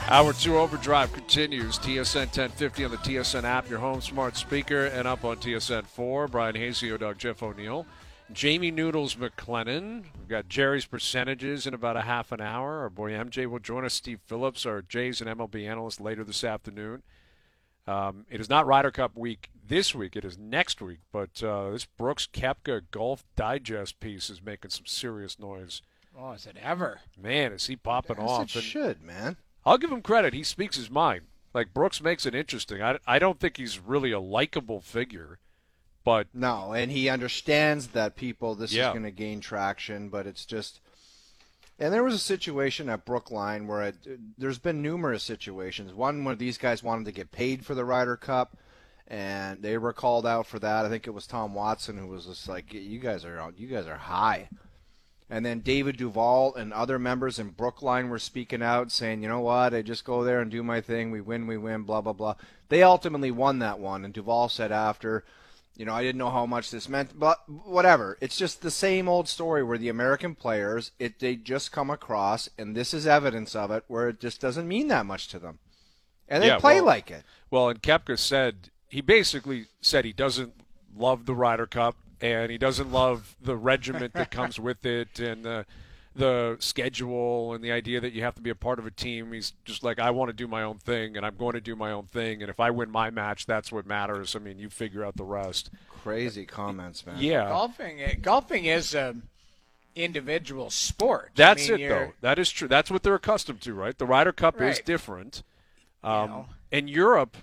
Hour 2 Overdrive continues. TSN 1050 on the TSN app, your home smart speaker, and up on TSN 4. Brian Hasey, Doug, Jeff O'Neill. Jamie Noodles McLennan. We've got Jerry's percentages in about a half an hour. Our boy MJ will join us. Steve Phillips, our Jays and MLB analyst, later this afternoon. It is not Ryder Cup week this week. It is next week. But this Brooks Koepka Golf Digest piece is making some serious noise. Oh, is it ever? Man, is he popping off. It should, man. I'll give him credit. He speaks his mind. Like, Brooks makes it interesting. I don't think he's really a likable figure, but No, and he understands that this Yeah. is going to gain traction, but it's just. And there was a situation at Brookline where there's been numerous situations. One where these guys wanted to get paid for the Ryder Cup, and they were called out for that. I think it was Tom Watson who was just like, "You guys are high." And then David Duval and other members in Brookline were speaking out, saying, "You know what? I just go there and do my thing. We win, blah, blah, blah." They ultimately won that one. And Duval said after, "I didn't know how much this meant, but whatever." It's just the same old story where the American players, they just come across, and this is evidence of it, where it just doesn't mean that much to them. And they play like it. Well, and Koepka he basically said he doesn't love the Ryder Cup, and he doesn't love the regiment that comes with it, and the schedule, and the idea that you have to be a part of a team. He's just like, I want to do my own thing, and I'm going to do my own thing, and if I win my match, that's what matters. I mean, you figure out the rest. Crazy comments, man. Yeah. Golfing is a individual sport. That's though. That is true. That's what they're accustomed to, right? The Ryder Cup is Right. different. And Europe,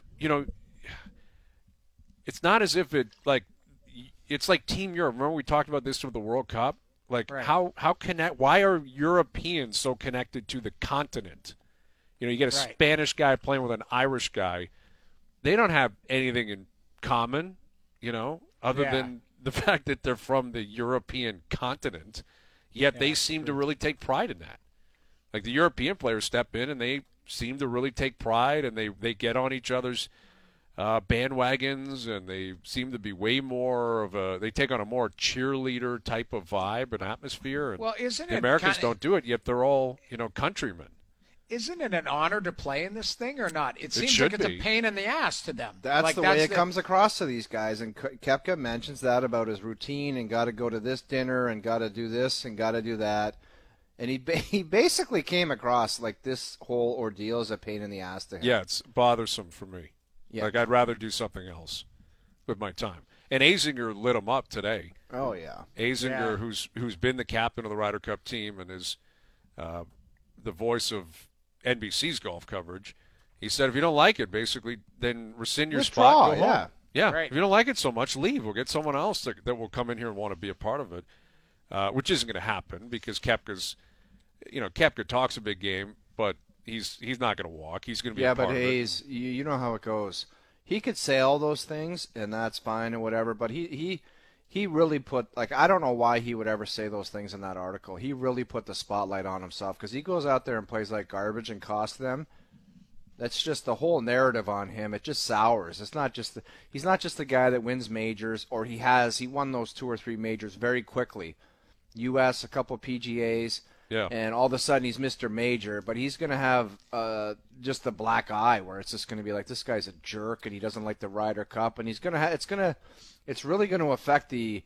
it's not as if it's like Team Europe. Remember we talked about this with the World Cup? Like, Right. why are Europeans so connected to the continent? You get a Right. Spanish guy playing with an Irish guy. They don't have anything in common, other Yeah. than the fact that they're from the European continent. Yet they seem to really take pride in that. Like, the European players step in and they seem to really take pride, and they get on each other's bandwagons, and they seem to be way more they take on a more cheerleader type of vibe and atmosphere. And Well, isn't the it Americans kinda- don't do it, yet they're all, countrymen. Isn't it an honor to play in this thing or not? It seems should like it's be. a pain in the ass to them. That's the way it comes across to these guys. And Koepka mentions that about his routine and got to go to this dinner and got to do this and got to do that. And he basically came across like this whole ordeal is a pain in the ass to him. Yeah, it's bothersome for me. Yeah. Like, I'd rather do something else with my time. And Azinger lit him up today. Oh, yeah. Azinger, who's been the captain of the Ryder Cup team and is the voice of NBC's golf coverage, he said, if you don't like it, basically, then rescind your Withdraw, spot. Go home. yeah. Yeah, Right. if you don't like it so much, leave. We'll get someone else that will come in here and want to be a part of it, which isn't going to happen because Koepka talks a big game, but he's not going to walk. He's going to be a part of it. Hayes, you know how it goes. He could say all those things, and that's fine and whatever, but he really put, I don't know why he would ever say those things in that article. He really put the spotlight on himself because he goes out there and plays like garbage and costs them. That's just the whole narrative on him. It just sours. It's not just he's not just the guy that wins majors, or he won those 2 or 3 majors very quickly. U.S., a couple of PGAs. Yeah. And all of a sudden he's Mr. Major, but he's going to have just the black eye where it's just going to be like, this guy's a jerk and he doesn't like the Ryder Cup, and it's really going to affect the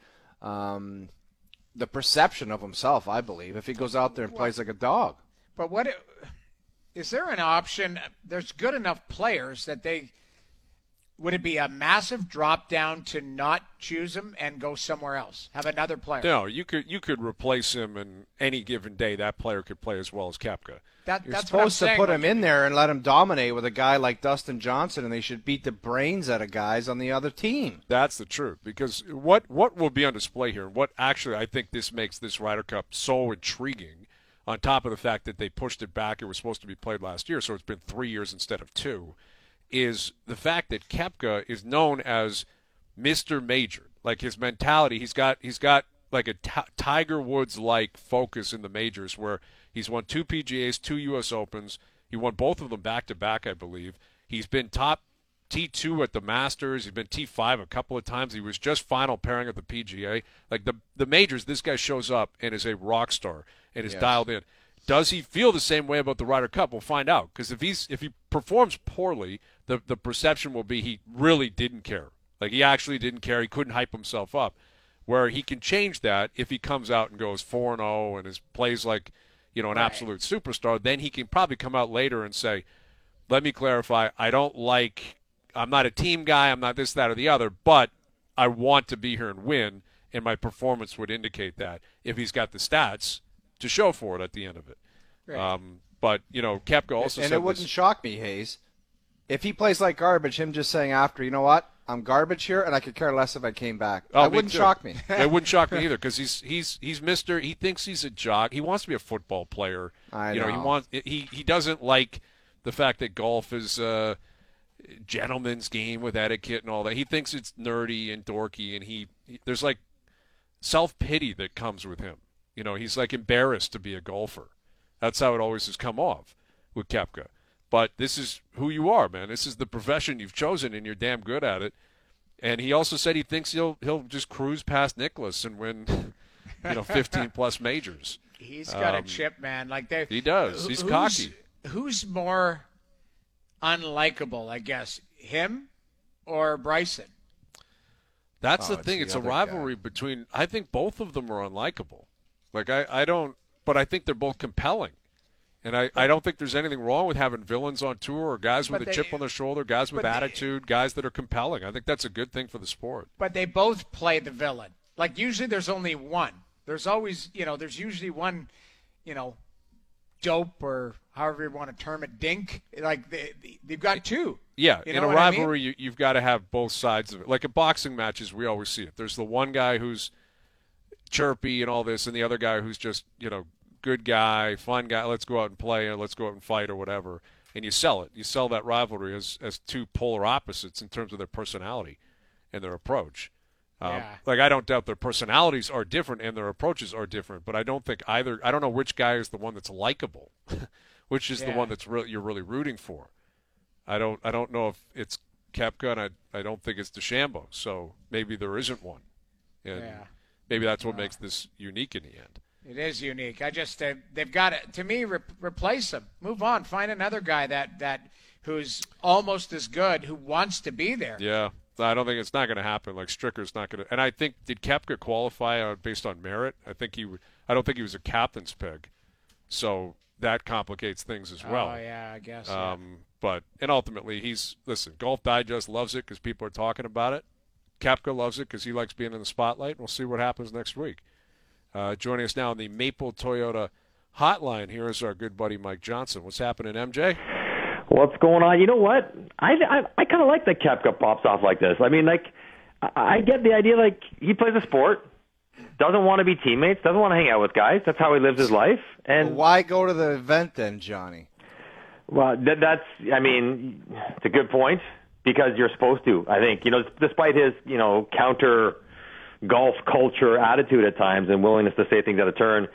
perception of himself, I believe, if he goes out there and plays like a dog. But is there an option? There's good enough players that would it be a massive drop down to not choose him and go somewhere else? Have another player? No, you could replace him, and any given day that player could play as well as Koepka. You're That's what I'm supposed to saying. put him in there and let him dominate with a guy like Dustin Johnson, and they should beat the brains out of guys on the other team. That's the truth, because what will be on display here, and what actually I think this makes this Ryder Cup so intriguing, on top of the fact that they pushed it back, it was supposed to be played last year, so it's been 3 years instead of 2, is the fact that Koepka is known as Mr. Major. Like, his mentality, he's got like a Tiger Woods-like focus in the majors, where he's won 2 PGAs, 2 U.S. Opens. He won both of them back-to-back, I believe. He's been top T2 at the Masters. He's been T5 a couple of times. He was just final pairing at the PGA. Like, the majors, this guy shows up and is a rock star and is dialed in. does he feel the same way about the Ryder Cup? We'll find out, because if he performs poorly, the perception will be he really didn't care. Like, he actually didn't care. He couldn't hype himself up. Where he can change that if he comes out and goes 4-0 and plays like, an absolute superstar, then he can probably come out later and say, let me clarify, I'm not a team guy, I'm not this, that, or the other, but I want to be here and win, and my performance would indicate that if he's got the stats to show for it at the end of it. Right. But, Koepka also said it wouldn't shock me, Hayes, if he plays like garbage, him just saying after, you know what, I'm garbage here, and I could care less if I came back. That wouldn't shock me. It wouldn't shock me either, because he's Mr. He thinks he's a jock. He wants to be a football player. I know. He doesn't like the fact that golf is a gentleman's game with etiquette and all that. He thinks it's nerdy and dorky, and there's like self-pity that comes with him. He's like embarrassed to be a golfer. That's how it always has come off with Koepka. But this is who you are, man. This is the profession you've chosen, and you're damn good at it. And he also said he thinks he'll just cruise past Nicklaus and win, 15-plus majors. He's got a chip, man. He does. He's cocky. Who's more unlikable, I guess, him or Bryson? That's the thing. It's a rivalry between. I think both of them are unlikable. Like I don't, but I think they're both compelling. And I don't think there's anything wrong with having villains on tour or guys with a chip on their shoulder, guys with attitude, guys that are compelling. I think that's a good thing for the sport. But they both play the villain. Like, usually there's only one. There's always, there's usually one, dope, or however you want to term it, dink. Like, they've got two. Yeah, in a rivalry, you've got to have both sides of it. Like in boxing matches, we always see it. There's the one guy who's chirpy and all this, and the other guy who's just, good guy, fun guy, let's go out and play, or let's go out and fight, or whatever. And you sell it. You sell that rivalry as two polar opposites in terms of their personality and their approach. Like, I don't doubt their personalities are different and their approaches are different, but I don't think either. I don't know which guy is the one that's likable, which is the one that's you're really rooting for. I don't know if it's Koepka, and I don't think it's DeChambeau. So maybe there isn't one, and maybe that's what makes this unique in the end. It is unique. I just they've got to, replace him. Move on. Find another guy that who's almost as good, who wants to be there. Yeah, I don't think it's not going to happen. Like, Stricker's not going to. And I think, did Koepka qualify based on merit? I don't think he was a captain's pick, so that complicates things as well. Oh yeah, I guess. But ultimately, Golf Digest loves it because people are talking about it. Koepka loves it because he likes being in the spotlight. We'll see what happens next week. Joining us now on the Maple Toyota hotline, here is our good buddy Mike Johnson. What's happening, MJ? What's going on? You know what? I kind of like that Koepka pops off like this. I mean, like, I get the idea, like, he plays a sport, doesn't want to be teammates, doesn't want to hang out with guys. That's how he lives his life. And why go to the event then, Johnny? Well, it's a good point, because you're supposed to, I think. Despite his, counter golf culture attitude at times and willingness to say things out of turn,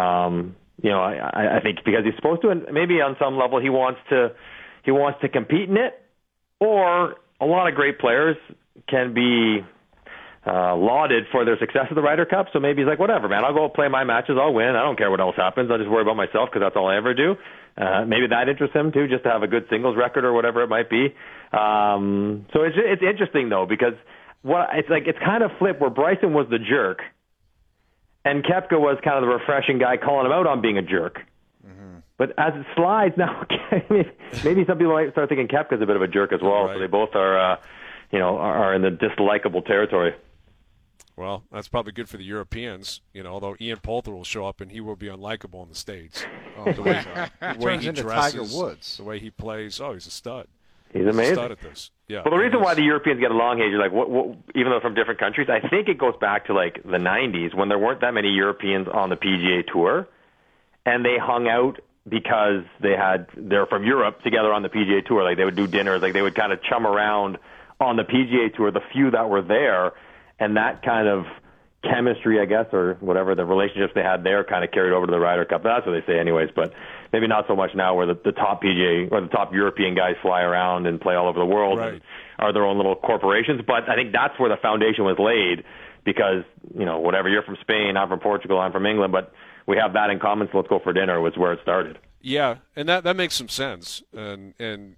I think because he's supposed to, and maybe on some level he wants to compete in it. Or a lot of great players can be lauded for their success at the Ryder Cup. So maybe he's like, whatever, man, I'll go play my matches, I'll win, I don't care what else happens, I'll just worry about myself because that's all I ever do. Maybe that interests him too, just to have a good singles record or whatever it might be. So it's interesting though, because it's kind of flipped, where Bryson was the jerk and Koepka was kind of the refreshing guy calling him out on being a jerk. Mm-hmm. But as it slides now, maybe some people might start thinking Koepka's a bit of a jerk as well. Right. So they both are in the dislikable territory. Well, that's probably good for the Europeans, although Ian Poulter will show up and he will be unlikable in the States. The way he into dresses, Tiger Woods. The way he plays, he's a stud. He's amazing. He's a stud at this. Yeah. Well, the reason why the Europeans get along, Hayes, like even though from different countries, I think it goes back to like the 90s when there weren't that many Europeans on the PGA Tour, and they hung out because they're from Europe together on the PGA Tour. Like, they would do dinners, like they would kind of chum around on the PGA Tour, the few that were there, and that kind of chemistry, I guess, or whatever, the relationships they had there kind of carried over to the Ryder Cup. That's what they say anyways, but maybe not so much now, where the top PGA or the top European guys fly around and play all over the world, right, and are their own little corporations. But I think that's where the foundation was laid, because, whatever, you're from Spain, I'm from Portugal, I'm from England, but we have that in common, so let's go for dinner was where it started. Yeah, and that makes some sense. And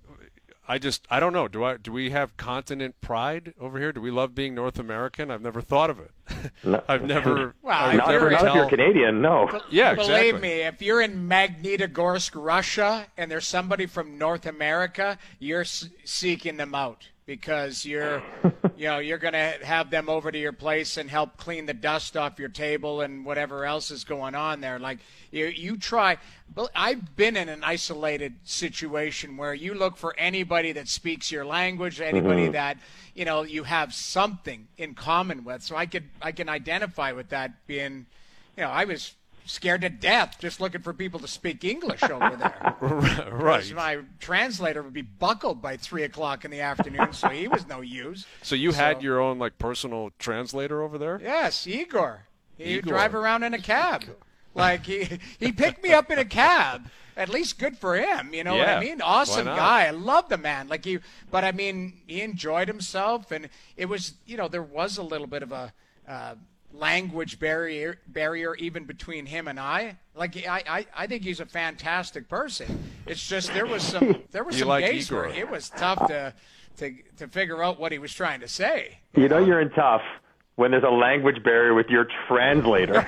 I don't know. Do we have continent pride over here? Do we love being North American? I've never thought of it. No. I've never. Well, I've Not never if you're Canadian, no. Yeah, Believe exactly. me, if you're in Magnitogorsk, Russia, and there's somebody from North America, you're seeking them out because you're going to have them over to your place and help clean the dust off your table and whatever else is going on there. Like you try. I've been in an isolated situation where you look for anybody that speaks your language, anybody that you have something in common with. So I can identify with that being, I was scared to death just looking for people to speak English over there. Right. Because my translator would be buckled by 3:00 in the afternoon, so he was no use. So you had your own personal translator over there? Yes, Igor. He'd Igor. drive around in a cab. Like he picked me up in a cab. At least good for him, you know what I mean? Awesome Why not? guy. I love the man. But I mean, he enjoyed himself, and it was, there was a little bit of a language barrier even between him and I. I think he's a fantastic person. It's just there was some like days Igor? where it was tough to figure out what he was trying to say. You're in tough when there's a language barrier with your translator.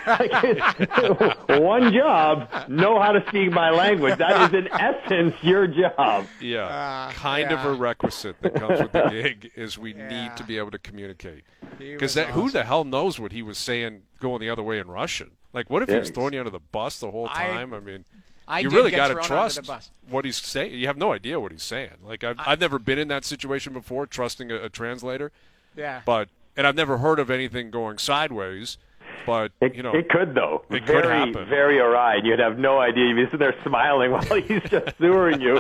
One job, know how to speak my language. That is, in essence, your job. Yeah, kind of a requisite that comes with the gig is we need to be able to communicate. Because who the hell knows what he was saying going the other way in Russian? What if he was throwing you under the bus the whole time? You did really get got to thrown trust under the bus. what he's saying. You have no idea what he's saying. I've never been in that situation before, trusting a translator. Yeah. And I've never heard of anything going sideways. But it could, though. It could happen. Very awry. You'd have no idea. You'd be sitting there smiling while he's just sewering you.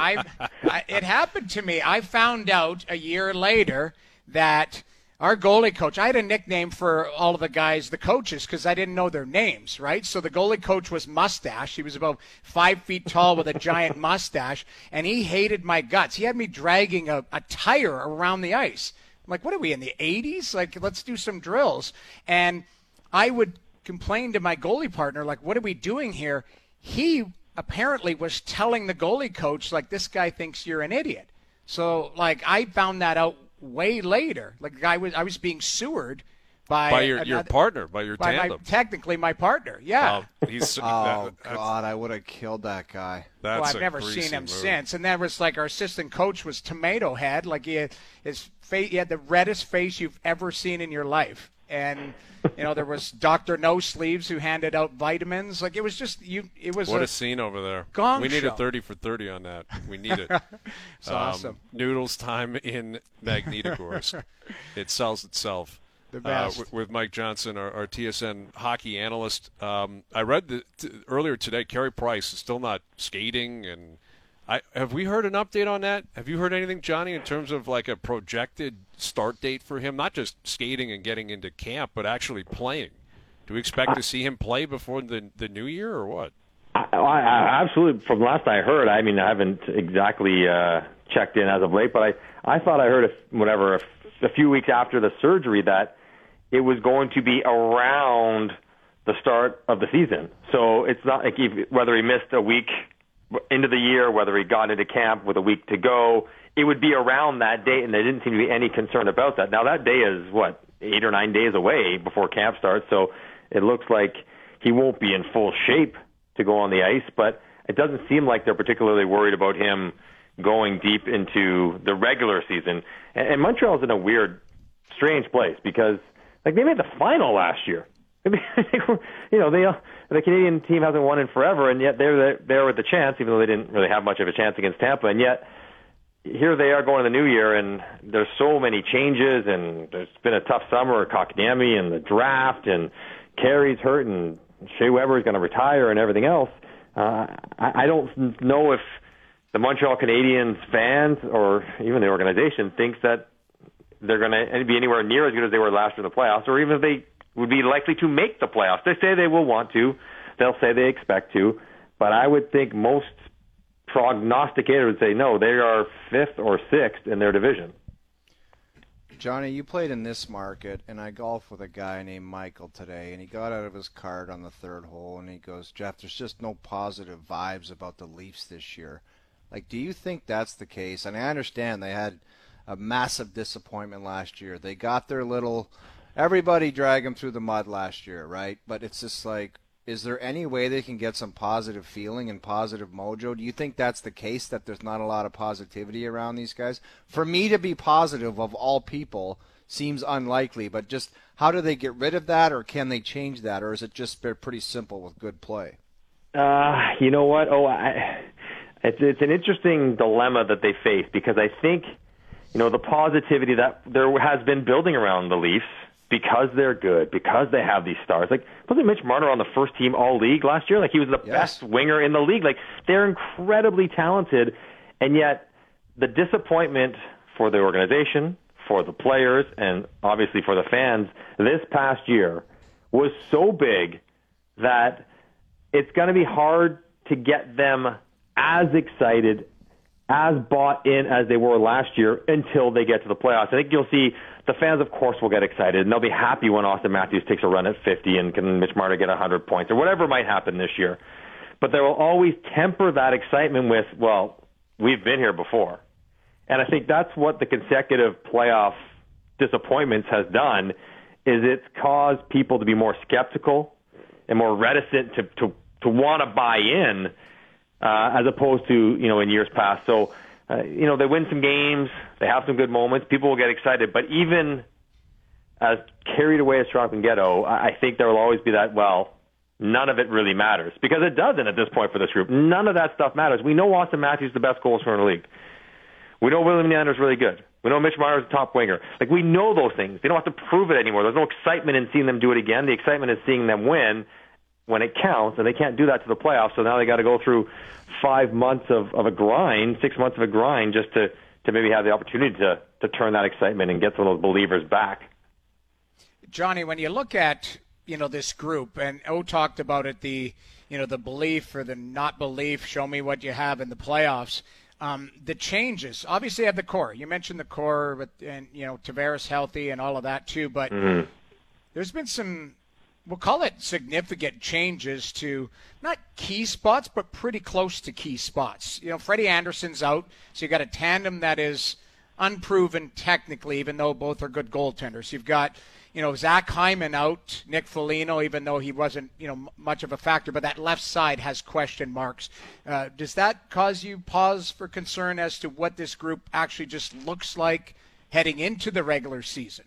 It happened to me. I found out a year later that our goalie coach, I had a nickname for all of the guys, the coaches, because I didn't know their names, right? So the goalie coach was Mustache. He was about 5 feet tall with a giant mustache, and he hated my guts. He had me dragging a tire around the ice. I'm like, what are we, in the 80s? Let's do some drills. And I would complain to my goalie partner, what are we doing here? He apparently was telling the goalie coach, this guy thinks you're an idiot. So, I found that out way later. I was being sewered by your partner, by your tandem. Technically my partner, yeah. God, I would have killed that guy. That's I've never seen him move. since. And that was our assistant coach was Tomato Head. He had his face, he had the reddest face you've ever seen in your life. And there was Dr. No Sleeves who handed out vitamins. It was just it was what a scene over there. Gong we need show. a 30 for 30 on that. We need it. It's awesome. Noodles time in Magnitogorsk. It sells itself. The best. With Mike Johnson, our TSN hockey analyst. I read earlier today, Carey Price is still not skating. And have we heard an update on that? Have you heard anything, Johnny, in terms of a projected start date for him? Not just skating and getting into camp, but actually playing. Do we expect to see him play before the new year or what? I absolutely. From last I heard, I haven't exactly checked in as of late, but I thought I heard a few weeks after the surgery that it was going to be around the start of the season. So it's not whether he missed a week into the year, whether he got into camp with a week to go, it would be around that date, and there didn't seem to be any concern about that. Now, that day is, 8 or 9 days away before camp starts, so it looks like he won't be in full shape to go on the ice, but it doesn't seem like they're particularly worried about him going deep into the regular season. And Montreal's in a weird, strange place because they made the final last year. The Canadian team hasn't won in forever, and yet they're there with the chance, even though they didn't really have much of a chance against Tampa. And yet here they are going to the new year, and there's so many changes, and there's been a tough summer, Kotkaniemi and the draft, and Carey's hurt, and Shea Weber's going to retire, and everything else. I don't know if the Montreal Canadiens fans or even the organization thinks that they're going to be anywhere near as good as they were last year in the playoffs, or even if they would be likely to make the playoffs. They say they will want to. They'll say they expect to. But I would think most prognosticators would say, no, they are 5th or 6th in their division. Johnny, you played in this market, and I golfed with a guy named Michael today, and he got out of his cart on the third hole, and he goes, Jeff, there's just no positive vibes about the Leafs this year. Like, do you think that's the case? And I understand they had a massive disappointment last year. They got their little – everybody dragged them through the mud last year, right? But it's just like, is there any way they can get some positive feeling and positive mojo? Do you think that's the case, that there's not a lot of positivity around these guys? For me to be positive, of all people, seems unlikely, but just how do they get rid of that, or can they change that, or is it just pretty simple with good play? You know what? It's an interesting dilemma that they face, because I think, the positivity that there has been building around the Leafs, because they're good, because they have these stars. Like, wasn't Mitch Marner on the first team all-league last year? Like, he was the best winger in the league. Like, they're incredibly talented, and yet the disappointment for the organization, for the players, and obviously for the fans this past year was so big that it's going to be hard to get them as excited, as bought in as they were last year until they get to the playoffs. I think you'll see the fans, of course, will get excited, and they'll be happy when Austin Matthews takes a run at 50 and can Mitch Marner get 100 points or whatever might happen this year. But they will always temper that excitement with, well, we've been here before. And I think that's what the consecutive playoff disappointments has done, is it's caused people to be more skeptical and more reticent to want to buy in, as opposed to, in years past. So, they win some games, they have some good moments, people will get excited. But even as carried away as Toronto can get, I think there will always be that, well, none of it really matters. Because it doesn't at this point for this group. None of that stuff matters. We know Austin Matthews is the best goal scorer in the league. We know William Nylander's really good. We know Mitch Marner is a top winger. Like, we know those things. They don't have to prove it anymore. There's no excitement in seeing them do it again. The excitement is seeing them win when it counts, and they can't do that to the playoffs, so now they got to go through 5 months of a grind, 6 months of a grind, just to maybe have the opportunity to turn that excitement and get some of those believers back. Johnny, when you look at, this group, and O talked about it, the belief or the not belief, show me what you have in the playoffs. The changes, obviously, at the core. You mentioned the core, and Tavares healthy and all of that too. But there's been some, we'll call it significant changes to not key spots, but pretty close to key spots. Freddie Anderson's out, so you got a tandem that is unproven technically, even though both are good goaltenders. You've got Zach Hyman out, Nick Foligno, even though he wasn't, much of a factor, but that left side has question marks. Does that cause you pause for concern as to what this group actually just looks like heading into the regular season?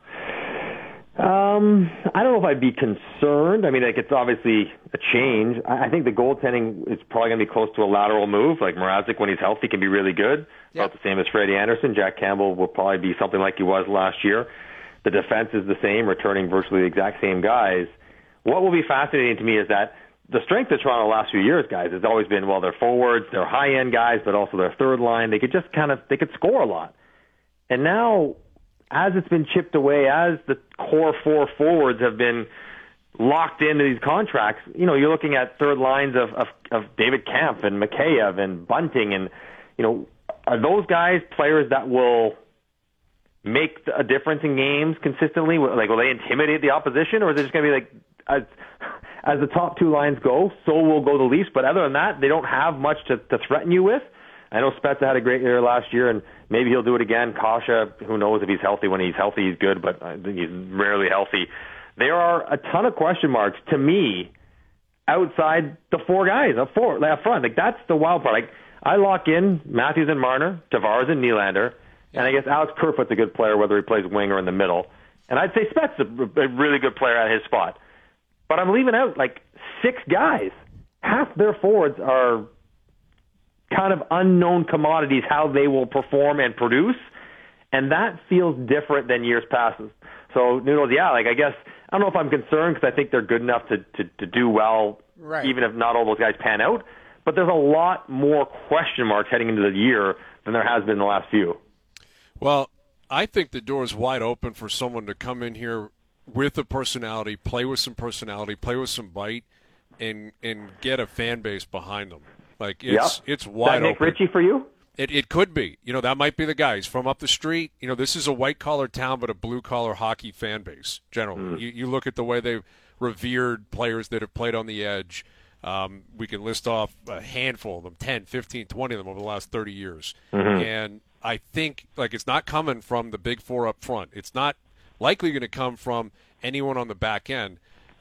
I don't know if I'd be concerned. I mean, it's obviously a change. I think the goaltending is probably going to be close to a lateral move. Like, Mrazek, when he's healthy, can be really good. Yep. About the same as Freddie Anderson. Jack Campbell will probably be something like he was last year. The defense is the same, returning virtually the exact same guys. What will be fascinating to me is that the strength of Toronto the last few years, guys, has always been, well, they're forwards, they're high-end guys, but also their third line. They could just they could score a lot. And now, as it's been chipped away, as the core four forwards have been locked into these contracts, you're looking at third lines of David Kampf and Mikheyev and Bunting, and, are those guys players that will make a difference in games consistently? Like, will they intimidate the opposition, or is it just going to be like, as the top two lines go, so will go the Leafs? But other than that, they don't have much to threaten you with. I know Spezza had a great year last year, and maybe he'll do it again. Kasha, who knows if he's healthy. When he's healthy, he's good, but I think he's rarely healthy. There are a ton of question marks, to me, outside the four guys up front. Like, that's the wild part. Like, I lock in Matthews and Marner, Tavares and Nylander, and I guess Alex Kerfoot's a good player, whether he plays wing or in the middle. And I'd say Spezza's a really good player at his spot. But I'm leaving out, like, 6 guys. Half their forwards are kind of unknown commodities, how they will perform and produce, and that feels different than years past. So, Noodles, I guess, I don't know if I'm concerned, because I think they're good enough to do well, right, even if not all those guys pan out, but there's a lot more question marks heading into the year than there has been in the last few. Well, I think the door is wide open for someone to come in here with a personality, play with some bite, and get a fan base behind them. Like, it's wide open. Nick Ritchie for you? It could be. That might be the guy. He's from up the street. This is a white-collar town, but a blue-collar hockey fan base, generally. You look at the way they've revered players that have played on the edge. We can list off a handful of them, 10, 15, 20 of them over the last 30 years. And I think, it's not coming from the big four up front. It's not likely going to come from anyone on the back end.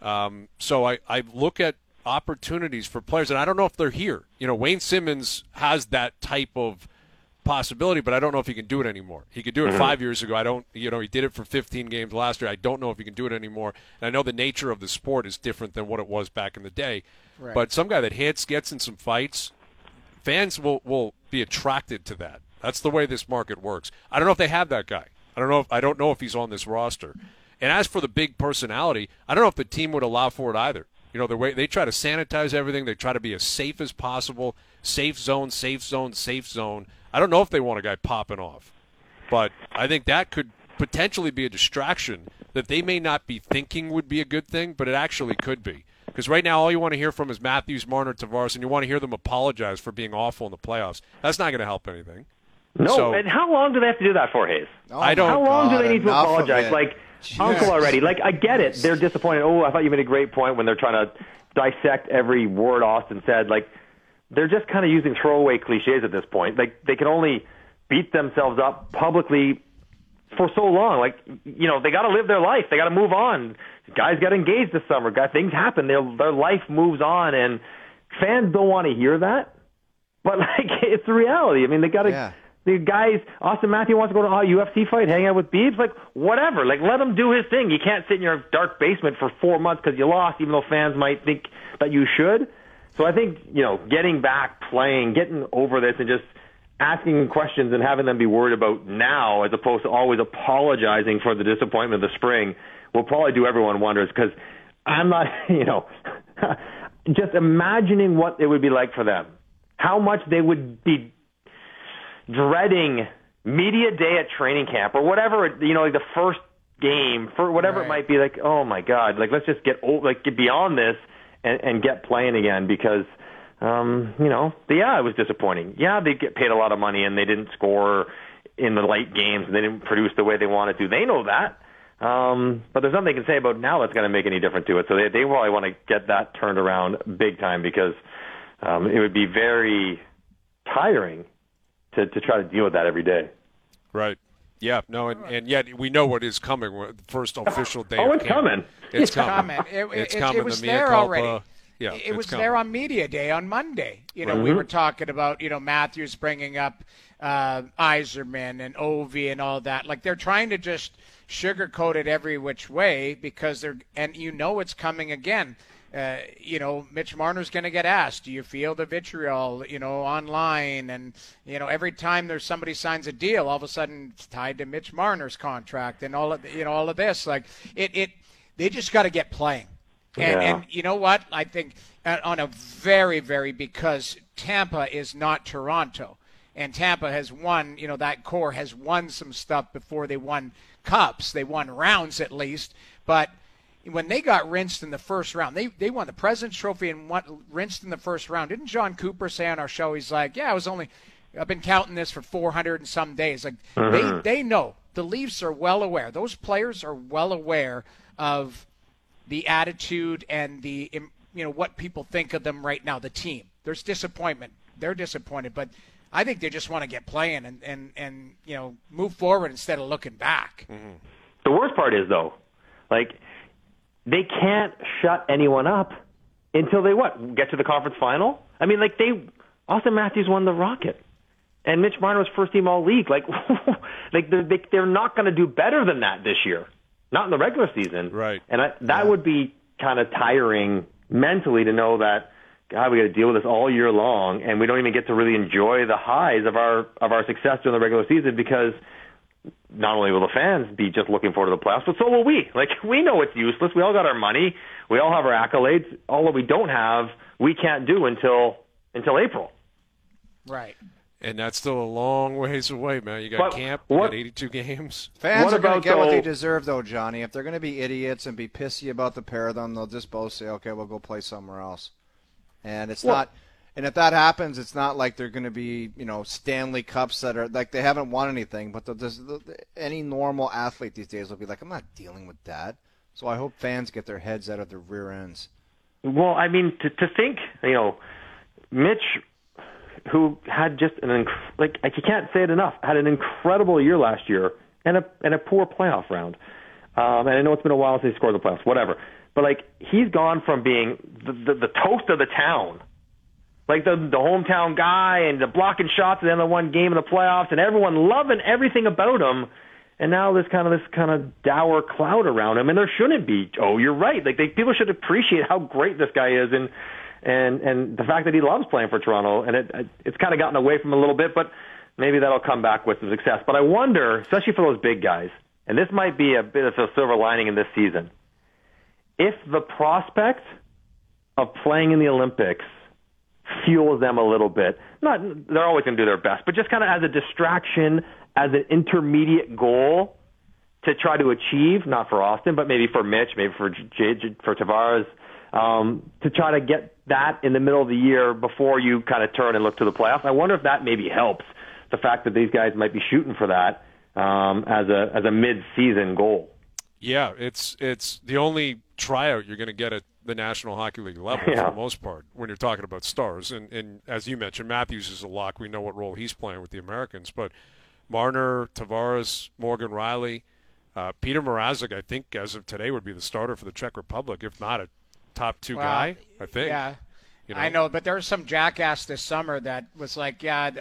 So I look at opportunities for players, and I don't know if they're here. Wayne Simmons has that type of possibility, but I don't know if he can do it anymore. He could do it 5 years ago. He did it for 15 games last year. I don't know if he can do it anymore. And I know the nature of the sport is different than what it was back in the day. Right. But some guy that hits, gets in some fights, fans will be attracted to that. That's the way this market works. I don't know if they have that guy. I don't know if he's on this roster. And as for the big personality, I don't know if the team would allow for it either. The way they try to sanitize everything, they try to be as safe as possible. Safe zone, safe zone, safe zone. I don't know if they want a guy popping off. But I think that could potentially be a distraction that they may not be thinking would be a good thing, but it actually could be. Because right now all you want to hear from is Matthews, Marner, Tavares, and you want to hear them apologize for being awful in the playoffs. That's not going to help anything. No, and how long do they have to do that for, Hayes? I don't. How long do they need to enough apologize? Uncle already. I get it. They're disappointed. Oh, I thought you made a great point when they're trying to dissect every word Austin said. They're just kind of using throwaway cliches at this point. They can only beat themselves up publicly for so long. They got to live their life. They got to move on. Guys got engaged this summer. Things happen. Their life moves on, and fans don't want to hear that. But it's the reality. I mean, they got to. Yeah. The guys, Austin Matthews wants to go to a UFC fight, hang out with Biebs, whatever. Let him do his thing. You can't sit in your dark basement for 4 months because you lost, even though fans might think that you should. So I think, getting back, playing, getting over this and just asking questions and having them be worried about now as opposed to always apologizing for the disappointment of the spring will probably do everyone wonders because I'm not, just imagining what it would be like for them. How much they would be dreading media day at training camp or whatever, the first game for whatever It might be oh my God, let's just get beyond this and get playing again because, it was disappointing. Yeah, they get paid a lot of money and they didn't score in the late games and they didn't produce the way they wanted to. They know that. But there's nothing they can say about now that's going to make any difference to it. So they probably want to get that turned around big time because, it would be very tiring to try to deal with that every day. Right. Yeah. No, and yet we know what is coming. The first official day. It's coming. It's coming. It's coming. It was there already. Yeah, it was there on media day on Monday. We were talking about Matthews bringing up Yzerman and Ovi and all that. They're trying to just sugarcoat it every which way because it's coming again. Mitch Marner's going to get asked, do you feel the vitriol, online? And, every time there's somebody signs a deal, all of a sudden it's tied to Mitch Marner's contract and all of this. They just got to get playing. And you know what? I think on a very, very, because Tampa is not Toronto. And Tampa has won, that core has won some stuff before they won cups. They won rounds at least. But when they got rinsed in the first round, they won the President's Trophy and rinsed in the first round. Didn't John Cooper say on our show, he's like, I've been counting this for 400 and some days. They know. The Leafs are well aware. Those players are well aware of the attitude and the, what people think of them right now, the team. There's disappointment. They're disappointed, but I think they just want to get playing and move forward instead of looking back. Mm-hmm. The worst part is, though, they can't shut anyone up until they get to the conference final? I mean, Austin Matthews won the Rocket, and Mitch Marner was first-team All-League. They're not going to do better than that this year, not in the regular season. Right. And that would be kind of tiring mentally to know that, God, we got to deal with this all year long, and we don't even get to really enjoy the highs of our success during the regular season because not only will the fans be just looking forward to the playoffs, but so will we. We know it's useless. We all got our money. We all have our accolades. All that we don't have, we can't do until April. Right. And that's still a long ways away, man. You got camp, you got 82 games. Fans are going to get what they deserve, though, Johnny. If they're going to be idiots and be pissy about the pair of them, they'll just both say, okay, we'll go play somewhere else. And it's not And if that happens, it's not like they're going to be, Stanley Cups that are like they haven't won anything. But any normal athlete these days will be like, I'm not dealing with that. So I hope fans get their heads out of their rear ends. Well, I mean, to think, Mitch, who had just you can't say it enough, had an incredible year last year and a poor playoff round. And I know it's been a while since he scored the playoffs, whatever. But he's gone from being the toast of the town, like the hometown guy and the blocking shots at the end of one game in the playoffs, and everyone loving everything about him. And now there's kind of dour cloud around him, and there shouldn't be. Oh, you're right. People should appreciate how great this guy is, and the fact that he loves playing for Toronto. And it's kind of gotten away from him a little bit, but maybe that'll come back with some success. But I wonder, especially for those big guys, and this might be a bit of a silver lining in this season, if the prospect of playing in the Olympics fuels them a little bit. They're always going to do their best, but just kind of as a distraction, as an intermediate goal to try to achieve, not for Austin, but maybe for Mitch, maybe for Tavares, to try to get that in the middle of the year before you kind of turn and look to the playoffs. I wonder if that maybe helps, the fact that these guys might be shooting for that as a mid-season goal. Yeah, it's the only tryout you're going to get at the National Hockey League level for the most part when you're talking about stars. And as you mentioned, Matthews is a lock. We know what role he's playing with the Americans. But Marner, Tavares, Morgan Riley, Peter Mrazek, I think, as of today, would be the starter for the Czech Republic, if not a top two guy, I think. Yeah, I know. But there was some jackass this summer that was like, Jake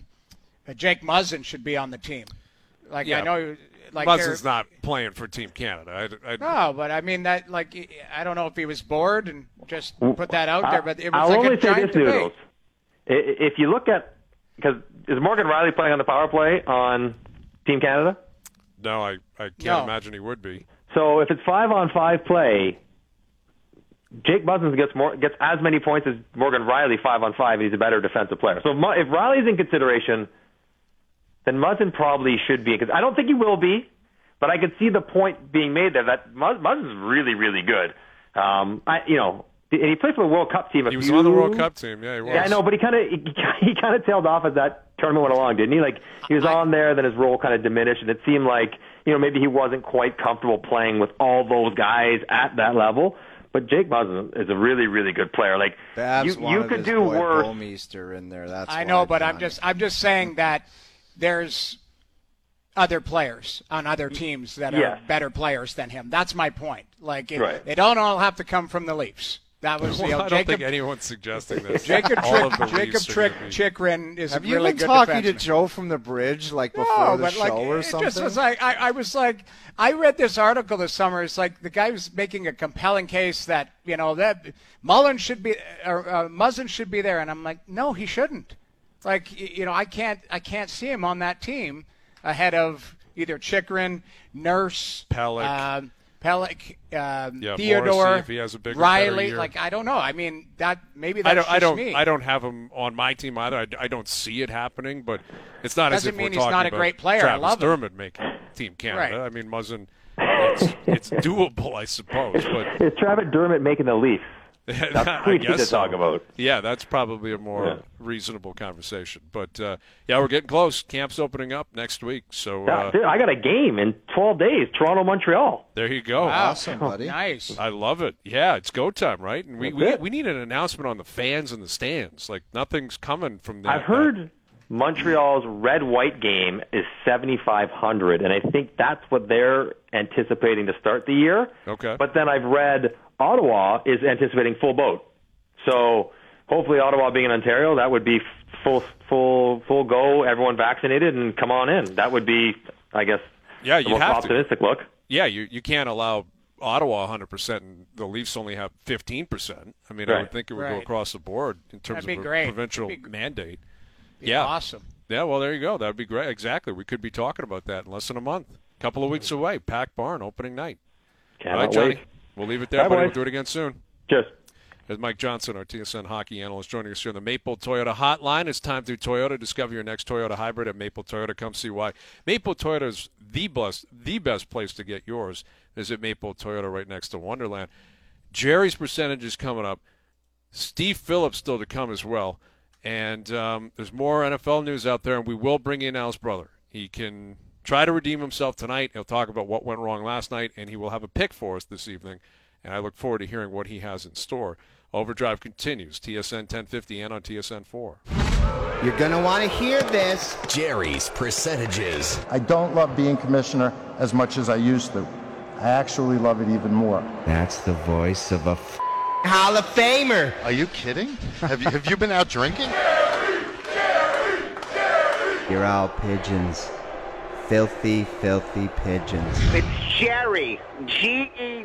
Muzzin should be on the team. I know – Muzzin's not playing for Team Canada. No, but I mean that. I don't know if he was bored and just put that out there, but it was I'll like only a giant say this, debate. Noodles. If you look at, because is Morgan Riley playing on the power play on Team Canada? No, I can't imagine he would be. So if it's 5-on-5 play, Jake Muzzin gets as many points as Morgan Riley 5-on-5, and he's a better defensive player. So if Riley's in consideration, then Muzzin probably should be. Because I don't think he will be, but I could see the point being made there that Muzzin's really, really good. And he played for the World Cup team. He was on the World Cup team. Yeah, he was. Yeah, I know, but he kind of tailed off as that tournament went along, didn't he? He was on there, then his role kind of diminished, and it seemed like maybe he wasn't quite comfortable playing with all those guys at that level. But Jake Muzzin is a really, really good player. You could do worse. Bouwmeester in there. That's I know, but I'm just saying that there's other players on other teams that are better players than him. That's my point. They don't all have to come from the Leafs. That was I don't think anyone's suggesting this. Jacob Chikrin is have a really good defenseman. Have you been talking to Joe from the bridge before the show or something? It just was I was like, I read this article this summer. It's like the guy was making a compelling case that that Mullin should be or Muzzin should be there, and I'm like, no, he shouldn't. I can't see him on that team ahead of either Chikrin, Nurse, Pelech, Theodore, Morrissey, if he has a bigger, Riley. year. I don't know. I mean, maybe that's just me. I don't have him on my team either. I don't see it happening, but it's not as if we're talking he's not a about great player. Travis I love Dermott making Team Canada. Right. I mean, Muzzin, it's doable, I suppose. But it's Travis Dermott making the Leafs. That's what to talk about. Yeah, that's probably a more reasonable conversation. But, we're getting close. Camp's opening up next week. So I got a game in 12 days, Toronto-Montreal. There you go. Wow. Awesome, buddy. Nice. I love it. Yeah, it's go time, right? And we need an announcement on the fans in the stands. Nothing's coming from there. I've heard Montreal's red-white game is 7,500, and I think that's what they're anticipating to start the year. Okay. But then I've read Ottawa is anticipating full boat. So hopefully Ottawa being in Ontario, that would be full go, everyone vaccinated, and come on in. That would be, I guess, the most optimistic look. Yeah, you can't allow Ottawa 100%, and the Leafs only have 15%. I mean, I would think it would go across the board in terms of a provincial mandate. Yeah, awesome. Yeah, well, there you go. That would be great. Exactly. We could be talking about that in less than a month. A couple of weeks away. Packed barn, opening night. Cannot All right, Johnny. wait. We'll leave it there, Bye, buddy. boys. We'll do it again soon. Cheers. There's Mike Johnson, our TSN hockey analyst, joining us here on the Maple Toyota Hotline. It's time through Toyota. Discover your next Toyota hybrid at Maple Toyota. Come see why. Maple Toyota is the best place to get yours. Visit Maple Toyota right next to Wonderland. Jerry's percentage is coming up. Steve Phillips still to come as well. And there's more NFL news out there, and we will bring in Al's brother. He can try to redeem himself tonight. He'll talk about what went wrong last night, and he will have a pick for us this evening. And I look forward to hearing what he has in store. Overdrive continues, TSN 1050 and on TSN 4. You're going to want to hear this. Jerry's percentages. I don't love being commissioner as much as I used to. I actually love it even more. That's the voice of a Hall of Famer. Are you kidding? Have you been out drinking? You're all pigeons. Filthy, filthy pigeons. It's Jerry. Gerry.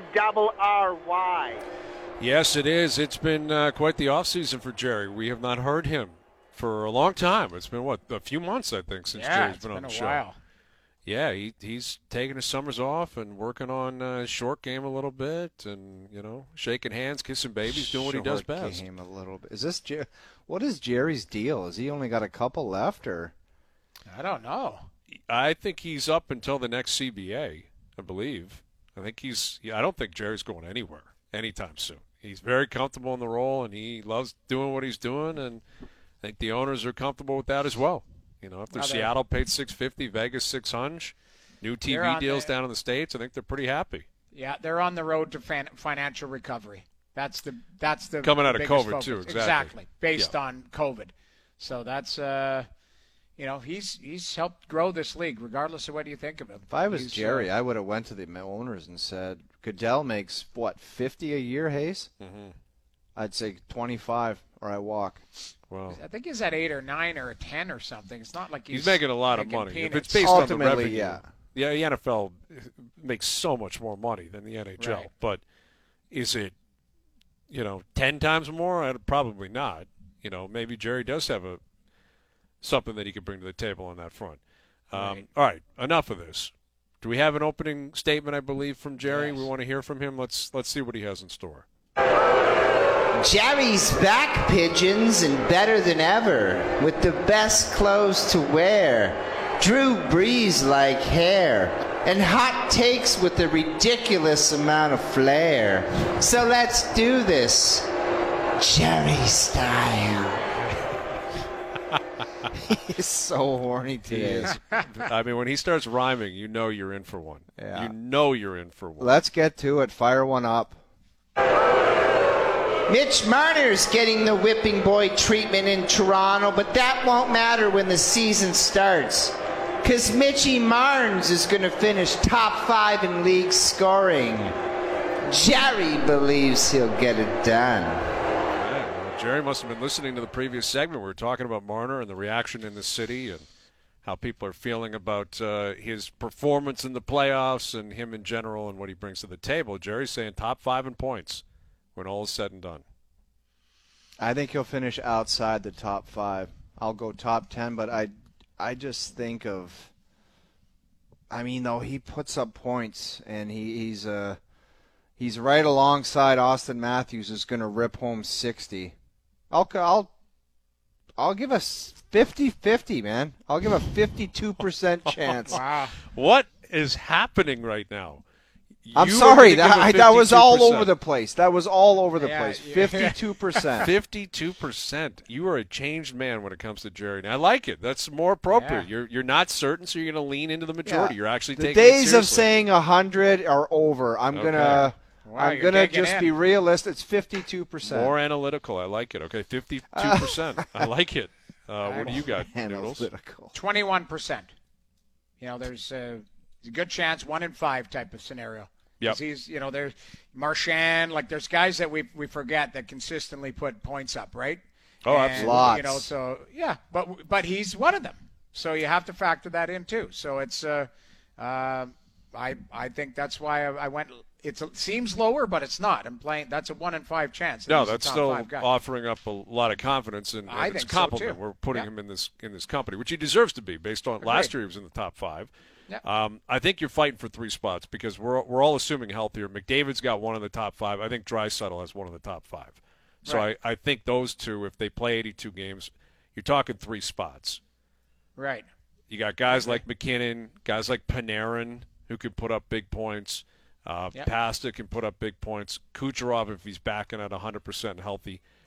Yes, it is. It's been quite the offseason for Jerry. We have not heard him for a long time. It's been, a few months, I think, since Jerry's been on the show. While. Yeah, he's taking his summers off and working on his short game a little bit and, shaking hands, kissing babies, doing what he does best. Game a little bit. Is this what is Jerry's deal? Has he only got a couple left, or? I don't know. I think he's up until the next CBA, I believe. I don't think Jerry's going anywhere anytime soon. He's very comfortable in the role, and he loves doing what he's doing, and I think the owners are comfortable with that as well. After Seattle paid $650, Vegas $600, new TV deals down in the States, I think they're pretty happy. Yeah, they're on the road to financial recovery. That's the coming out of COVID focus. too, exactly based on COVID. So that's he's helped grow this league, regardless of what you think of him. If I was Jerry, I would have went to the owners and said, Goodell makes what, $50 a year, Hayes? Mm-hmm. I'd say 25, or I walk. Well, I think he's at 8 or 9 or 10 or something. It's not like he's making a lot of money. Peanuts. If it's based on the Ultimately, revenue, yeah. The NFL makes so much more money than the NHL. Right. But is it, 10 times more? Probably not. Maybe Jerry does have something that he could bring to the table on that front. Right. All right, enough of this. Do we have an opening statement, I believe, from Jerry? Yes. We want to hear from him. Let's see what he has in store. Jerry's back, pigeons, and better than ever, with the best clothes to wear. Drew Brees like hair, and hot takes with a ridiculous amount of flair. So let's do this, Jerry style. He's so horny today. I mean, when he starts rhyming, you're in for one. Yeah. You're in for one. Let's get to it. Fire one up. Mitch Marner's getting the whipping boy treatment in Toronto, but that won't matter when the season starts. Because Mitchie Marnes is going to finish top 5 in league scoring. Jerry believes he'll get it done. Jerry must have been listening to the previous segment. We were talking about Marner and the reaction in the city and how people are feeling about his performance in the playoffs and him in general and what he brings to the table. Jerry's saying top 5 in points when all is said and done. I think he'll finish outside the top 5. I'll go top 10, but I just think of, he puts up points, and he's right alongside Austin Matthews, who's going to rip home 60. I'll give a 50-50, man. I'll give a 52% chance. Wow. What is happening right now? I'm sorry, that was all over the place. That was all over the place. 52%. 52%. You are a changed man when it comes to Jerry. And I like it. That's more appropriate. Yeah. You're not certain, so you're going to lean into the majority. Yeah. You're actually the taking it days seriously. of saying 100 are over. I'm gonna just be realistic. It's 52%. More analytical. I like it. Okay, 52%. I like it. What do you got, Noodles? 21%. There's a good chance 1 in 5 type of scenario. Yep. He's, there's Marchand, there's guys that we forget that consistently put points up, right? Oh, absolutely. Lots. So yeah, but he's one of them. So you have to factor that in too. So it's I think that's why I went. It seems lower, but it's not. I'm playing. That's a 1 in 5 chance. No, that's still offering up a lot of confidence, and I it's think a compliment. so too. We're putting him in this company, which he deserves to be, based on last year he was in the top 5. Yeah. I think you're fighting for 3 spots because we're all assuming health here. McDavid's got 1 in the top 5. I think Draisaitl has 1 in the top 5. So Right. I think those two, if they play 82 games, you're talking 3 spots. Right. You got guys like McKinnon, guys like Panarin who can put up big points. Pasta can put up big points. Kucherov, if he's back and at 100% healthy,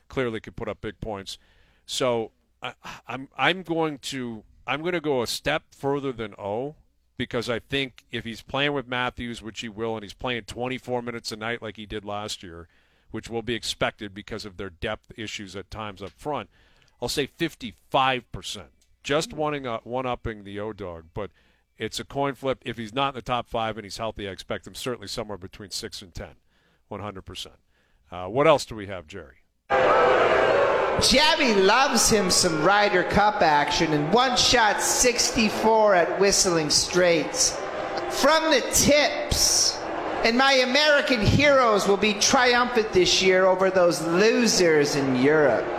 clearly could put up big points. So I'm going to go a step further than O, because I think if he's playing with Matthews, which he will, and he's playing 24 minutes a night like he did last year, which will be expected because of their depth issues at times up front, I'll say 55%. Just one-upping the O-Dog, but it's a coin flip. If he's not in the top 5 and he's healthy, I expect him certainly somewhere between 6 and 10, 100%. What else do we have, Jerry? Jabby loves him some Ryder Cup action, and one shot 64 at Whistling Straits. From the tips. And my American heroes will be triumphant this year over those losers in Europe.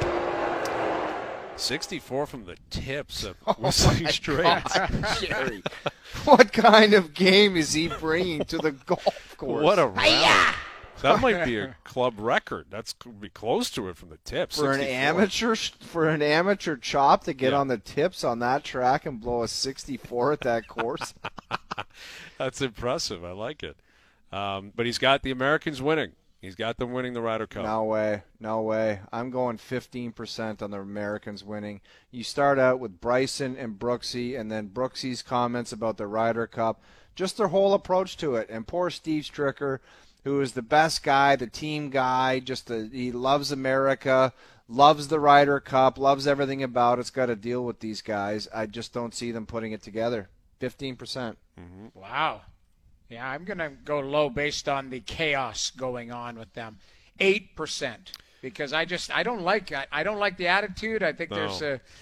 64 from the tips of Whistling Straits. Jerry, what kind of game is he bringing to the golf course? What a round. That might be a club record. That's could be close to it from the tips. For 64. an amateur chop to get on the tips on that track and blow a 64 at that course. That's impressive. I like it. But he's got the Americans winning. He's got them winning the Ryder Cup. No way. I'm going 15% on the Americans winning. You start out with Bryson and Brooksy, and then Brooksy's comments about the Ryder Cup, just their whole approach to it. And poor Steve Stricker, who is the best guy, the team guy, he loves America, loves the Ryder Cup, loves everything about it. It's got to deal with these guys. I just don't see them putting it together. 15%. Mm-hmm. Wow. Yeah, I'm going to go low based on the chaos going on with them. 8%, because I don't like the attitude. I think there's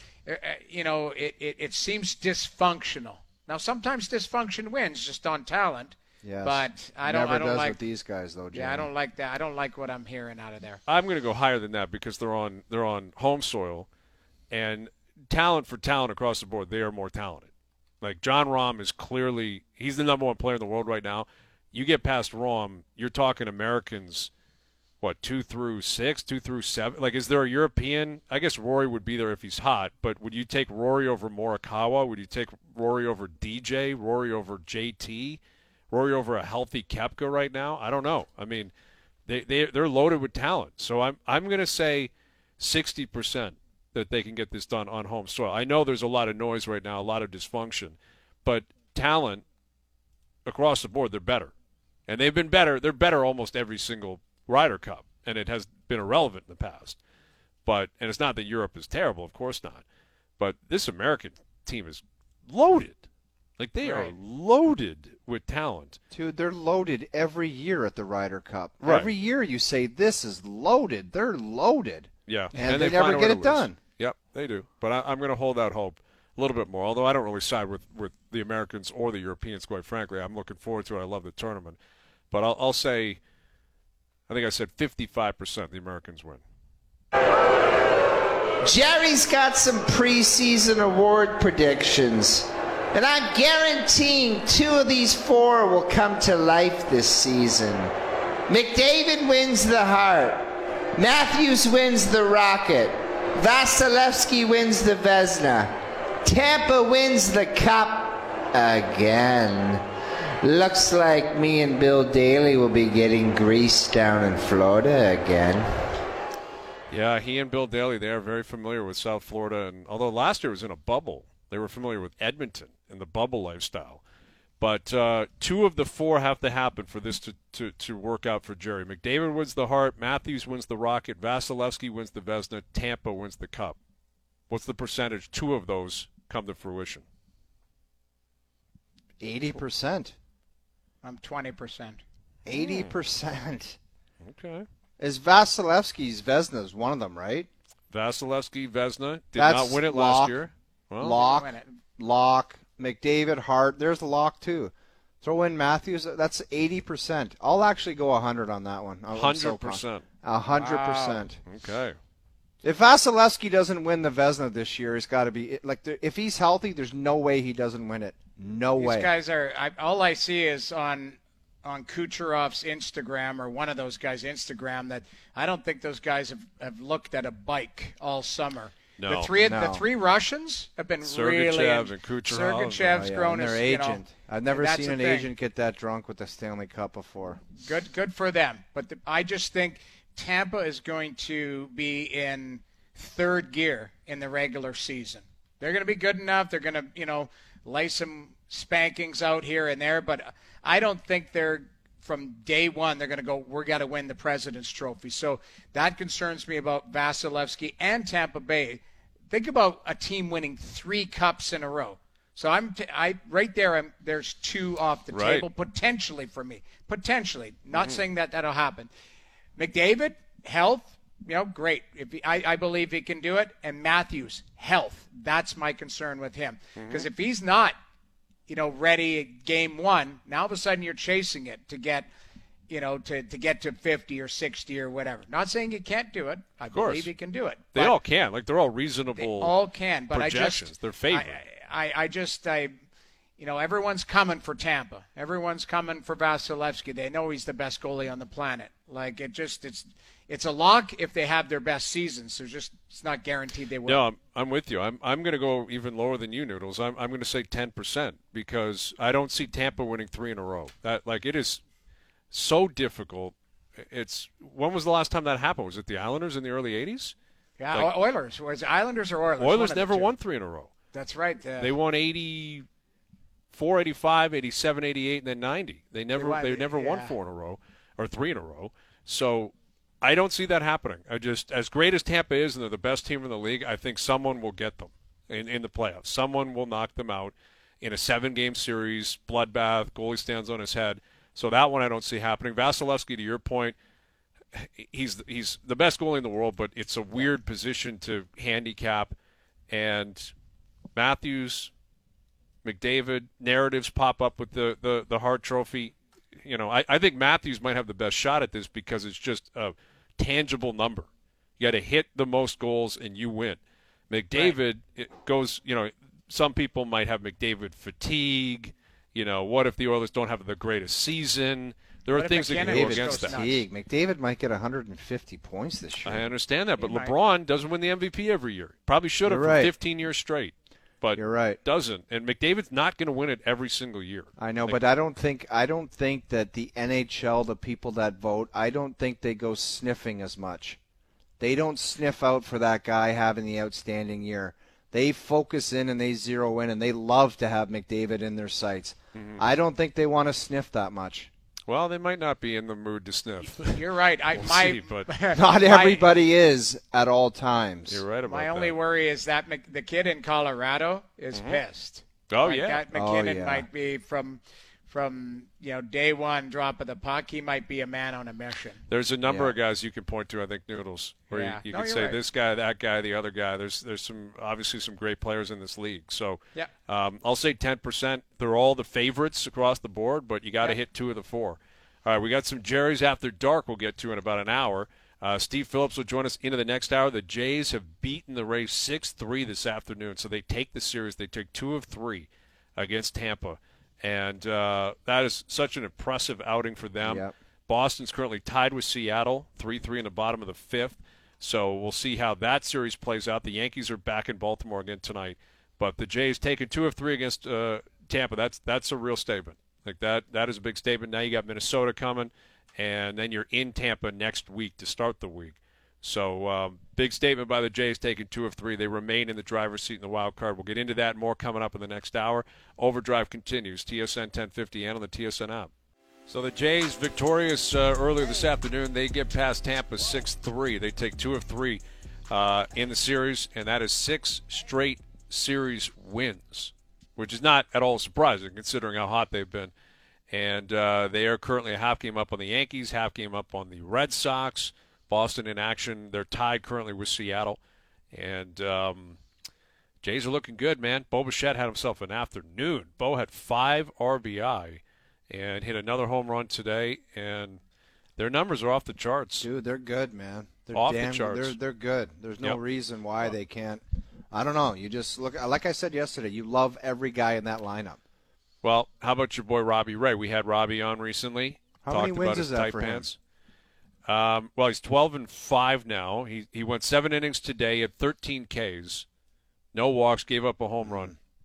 it seems dysfunctional. Now sometimes dysfunction wins just on talent. Yes. But I Never don't does like with these guys though, Jamie. Yeah, I don't like that. I don't like what I'm hearing out of there. I'm going to go higher than that because they're on home soil, and talent for talent across the board, they are more talented. Like John Rahm is clearly he's the number 1 player in the world right now. You get past Rahm, you're talking Americans, 2 through 6, 2 through 7. Like, is there a European? I guess Rory would be there if he's hot, but would you take Rory over Morikawa? Would you take Rory over DJ? Rory over JT? Rory over a healthy Koepka right now? I don't know. I mean, they're loaded with talent. So I'm going to say 60% that they can get this done on home soil. I know there's a lot of noise right now, a lot of dysfunction, but talent across the board, they're better. And they've been better. They're better almost every single Ryder Cup, and it has been irrelevant in the past. And it's not that Europe is terrible, of course not. But this American team is loaded. Like, they are loaded with talent. Dude, they're loaded every year at the Ryder Cup. Right. Every year you say, this is loaded. They're loaded. Yeah. And they never get it done. Yep, they do. But I'm going to hold out hope a little bit more, although I don't really side with the Americans or the Europeans, quite frankly. I'm looking forward to it. I love the tournament. But I'll say, I think I said 55% the Americans win. Jerry's got some preseason award predictions. And I'm guaranteeing 2 of these 4 will come to life this season. McDavid wins the Hart. Matthews wins the Rocket. Vasilevsky wins the Vezina. Tampa wins the Cup again. Looks like me and Bill Daly will be getting greased down in Florida again. Yeah, he and Bill Daly, they are very familiar with South Florida. And although last year was in a bubble, they were familiar with Edmonton and the bubble lifestyle. But 2 of the 4 have to happen for this to work out for Jerry. McDavid wins the Hart, Matthews wins the Rocket, Vasilevsky wins the Vezina, Tampa wins the Cup. What's the percentage 2 of those come to fruition? 80%. I'm 20%. 80%. Okay. Is Vasilevsky's Vezina's one of them, right? Vasilevsky, Vezina, did That's not win it lock, last year. Well, Lock, McDavid, Hart. There's the lock, too. Throw in Matthews. That's 80%. I'll actually go 100 on that one. 100%. 100%. Okay. If Vasilevsky doesn't win the Vezina this year, it's got to be like if he's healthy, there's no way he doesn't win it. No way. These guys are. All I see is on Kucherov's Instagram or one of those guys' Instagram that I don't think those guys have looked at a bike all summer. No. The 3 Russians have been really. Sergachev and Kucherov. Sergachev's grown their as agent. I've never seen an thing. agent get that drunk with the Stanley Cup before. Good for them. But I just think Tampa is going to be in third gear in the regular season. They're going to be good enough. They're going to, lay some spankings out here and there, but I don't think they're from day one they're going to go, we're going to win the President's Trophy. So that concerns me about Vasilevsky and Tampa Bay. Think about a team winning 3 cups in a row. So there's 2 off the table potentially for me. Potentially. Not saying that that'll happen. McDavid, health, great. I believe he can do it. And Matthews, health. That's my concern with him. Because if he's not, ready at game 1, now all of a sudden you're chasing it to get, to get to 50 or 60 or whatever. Not saying he can't do it. I believe he can do it. They all can. Like, they're all reasonable. They all can. But projections. They're favored. Everyone's coming for Tampa. Everyone's coming for Vasilevsky. They know he's the best goalie on the planet. Like, it's a lock if they have their best seasons. It's not guaranteed they will. No, I'm with you. I'm going to go even lower than you, Noodles. I'm going to say 10% because I don't see Tampa winning 3 in a row. It is so difficult. When was the last time that happened? Was it the Islanders in the early 80s? Yeah, Oilers. Was it Islanders or Oilers? Oilers never won 3 in a row. That's right. They won 84, 85, 87, 88, and then 90. They never won 4 in a row or 3 in a row. So I don't see that happening. As great as Tampa is and they're the best team in the league, I think someone will get them in the playoffs. Someone will knock them out in a 7-game series, bloodbath, goalie stands on his head. So that one I don't see happening. Vasilevsky, to your point, he's the best goalie in the world, but it's a weird position to handicap. And Matthews, McDavid, narratives pop up with the Hart Trophy. I think Matthews might have the best shot at this because it's just a tangible number. You got to hit the most goals and you win. McDavid, it goes, some people might have McDavid fatigue. What if the Oilers don't have the greatest season? There are things that can go against that. McDavid might get 150 points this year. I understand that, but LeBron doesn't win the MVP every year. Probably should have for 15 years straight. But you're right. Doesn't. And McDavid's not going to win it every single year. I know, but I don't think that the NHL, the people that vote, I don't think they go sniffing as much. They don't sniff out for that guy having the outstanding year. They focus in and they zero in, and they love to have McDavid in their sights. Mm-hmm. I don't think they want to sniff that much. Well, they might not be in the mood to sniff. You're right. Not everybody is at all times. You're right about that. My only worry is that the kid in Colorado is pissed. Oh, yeah. McKinnon might be from day one drop of the puck. He might be a man on a mission. There's a number of guys you can point to, I think, Noodles, where you can say this guy, that guy, the other guy. There's obviously some great players in this league. So I'll say 10%. They're all the favorites across the board, but you got to hit 2 of the 4. All right, we got some Jerry's After Dark we'll get to in about an hour. Steve Phillips will join us into the next hour. The Jays have beaten the Rays 6-3 this afternoon, so they take the series. They take 2 of 3 against Tampa. And that is such an impressive outing for them. Yep. Boston's currently tied with Seattle, 3-3 in the bottom of the 5th. So we'll see how that series plays out. The Yankees are back in Baltimore again tonight. But the Jays taking 2 of 3 against Tampa, that's a real statement. Like that is a big statement. Now you got Minnesota coming, and then you're in Tampa next week to start the week. So big statement by the Jays taking 2 of 3. They remain in the driver's seat in the wild card. We'll get into that and more coming up in the next hour. Overdrive continues, TSN 1050 and on the TSN app. So the Jays victorious earlier this afternoon. They get past Tampa 6-3. They take 2 of 3 in the series, and that is 6 straight series wins, which is not at all surprising considering how hot they've been. And they are currently a half game up on the Yankees, half game up on the Red Sox. Boston in action. They're tied currently with Seattle. And Jays are looking good, man. Bo Bichette had himself an afternoon. Bo had 5 RBI and hit another home run today. And their numbers are off the charts. Dude, they're good, man. They're off the charts. They're good. There's no reason why they can't. I don't know. You just look. Like I said yesterday, you love every guy in that lineup. Well, how about your boy Robbie Ray? We had Robbie on recently. How many wins is that for him? Well, he's 12-5 now. He went 7 innings today at 13 Ks, no walks, gave up a home run.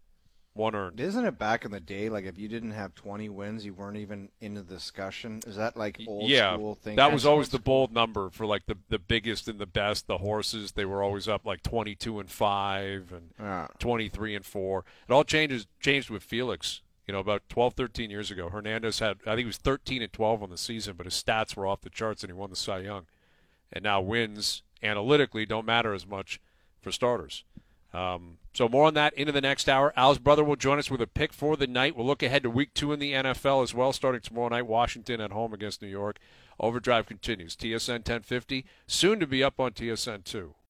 one earned. Isn't it back in the day, like if you didn't have 20 wins, you weren't even in the discussion? Is that like old school thing? That was always the bold number for like the biggest and the best. The horses, they were always up like 22-5 and 23-4. It all changed with Felix. You know, about 12, 13 years ago, Hernandez had, I think he was 13-12 on the season, but his stats were off the charts and he won the Cy Young. And now wins analytically don't matter as much for starters. So more on that into the next hour. Al's brother will join us with a pick for the night. We'll look ahead to week 2 in the NFL as well, starting tomorrow night. Washington at home against New York. Overdrive continues. TSN 1050, soon to be up on TSN 2.